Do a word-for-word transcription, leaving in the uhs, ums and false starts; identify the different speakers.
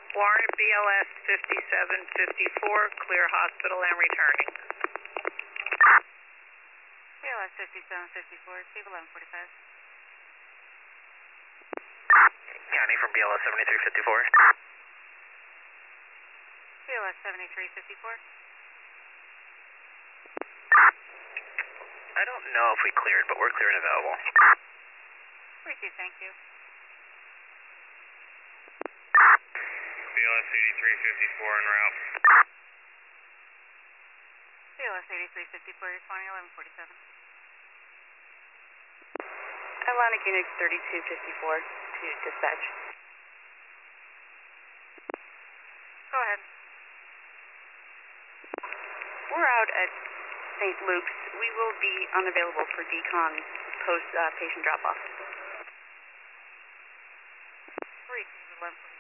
Speaker 1: Warrant B L S fifty-seven fifty-four, clear hospital and returning.
Speaker 2: B L S fifty-seven fifty-four, Steve eleven forty-five.
Speaker 3: County from B L S seventy-three fifty-four.
Speaker 2: B L S seventy-three fifty-four.
Speaker 3: I don't know if we cleared, but we're clear and available.
Speaker 2: Received, thank you.
Speaker 4: B L S eighty-three fifty-four en route.
Speaker 2: B L S eighty-three fifty-four, responding eleven forty-seven.
Speaker 5: Atlantic Unit thirty-two fifty-four to dispatch.
Speaker 2: Go ahead.
Speaker 5: We're out at Saint Luke's. We will be unavailable for decon post uh, patient drop-off.
Speaker 2: Received eleven forty-seven.